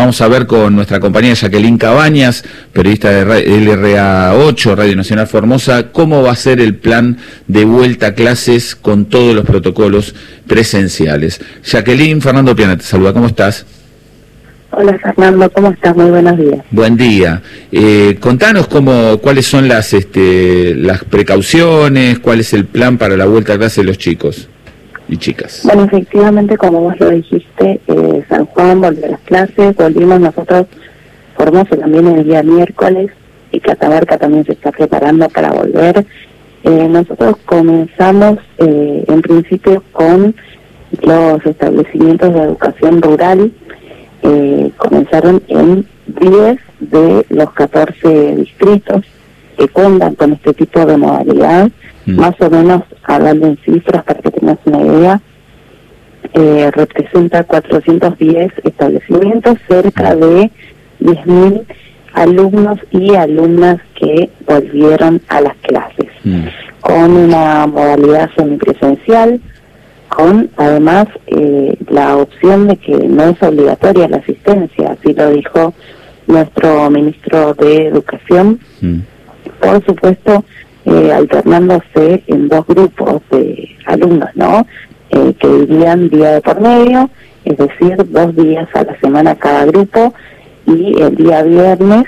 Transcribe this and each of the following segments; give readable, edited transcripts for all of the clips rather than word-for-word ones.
Vamos a ver con nuestra compañera Jacqueline Cabañas, periodista de LRA8, Radio Nacional Formosa, cómo va a ser el plan de vuelta a clases con todos los protocolos presenciales. Jacqueline, Fernando Piana te saluda, ¿cómo estás? Hola Fernando, ¿cómo estás? Muy buenos días. Buen día. Contanos cuáles son las precauciones, cuál es el plan para la vuelta a clase de los chicos y chicas. Bueno, efectivamente, como vos lo dijiste, San Juan volvió a las clases, volvimos nosotros, Formosa también el día miércoles, y Catamarca también se está preparando para volver. Nosotros comenzamos en principio con los establecimientos de educación rural. Comenzaron en 10 de los 14 distritos que cuentan con este tipo de modalidad, más o menos, hablando en cifras para que tengas una idea, representa 410 establecimientos, cerca de 10.000 alumnos y alumnas que volvieron a las clases, con una modalidad semipresencial, con además la opción de que no es obligatoria la asistencia, así lo dijo nuestro ministro de Educación, por supuesto alternándose en dos grupos de alumnos, ¿no? Que irían día de por medio, es decir, 2 días a la semana cada grupo, y el día viernes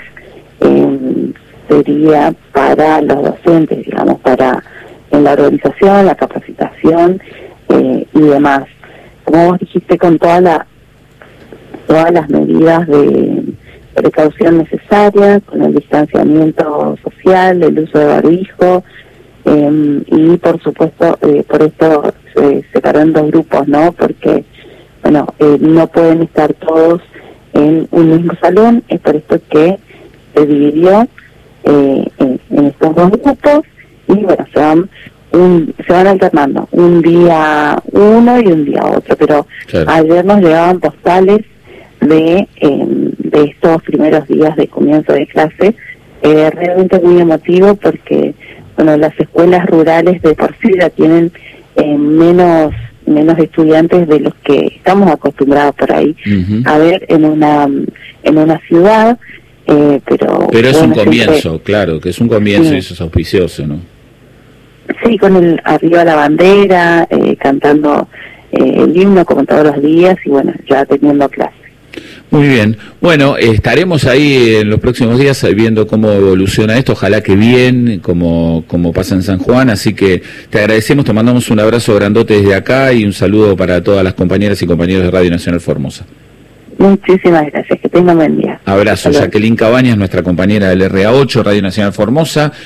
sería para los docentes, digamos, para en la organización, la capacitación y demás. Como vos dijiste, con todas las medidas de precaución necesarias, con el distanciamiento social, el uso de barbijo, y por supuesto, por esto se separó en 2 grupos, ¿no? Porque, bueno, no pueden estar todos en un mismo salón, es por esto que se dividió en estos 2 grupos, y bueno, se van alternando, un día uno y un día otro, pero claro, ayer nos llegaban postales de estos primeros días de comienzo de clase, realmente muy emotivo porque, bueno, las escuelas rurales de por sí ya tienen menos estudiantes de los que estamos acostumbrados por ahí a ver en una ciudad, pero es un comienzo, claro, que es un comienzo, sí. Y eso es auspicioso, ¿no? Sí, con arriba la bandera, cantando el himno como todos los días y bueno, ya teniendo clase. Muy bien. Bueno, estaremos ahí en los próximos días viendo cómo evoluciona esto, ojalá que bien, como pasa en San Juan, así que te agradecemos, te mandamos un abrazo grandote desde acá y un saludo para todas las compañeras y compañeros de Radio Nacional Formosa. Muchísimas gracias, que tengan buen día. Abrazo, Jacqueline Cabañas, nuestra compañera del LRA8, Radio Nacional Formosa.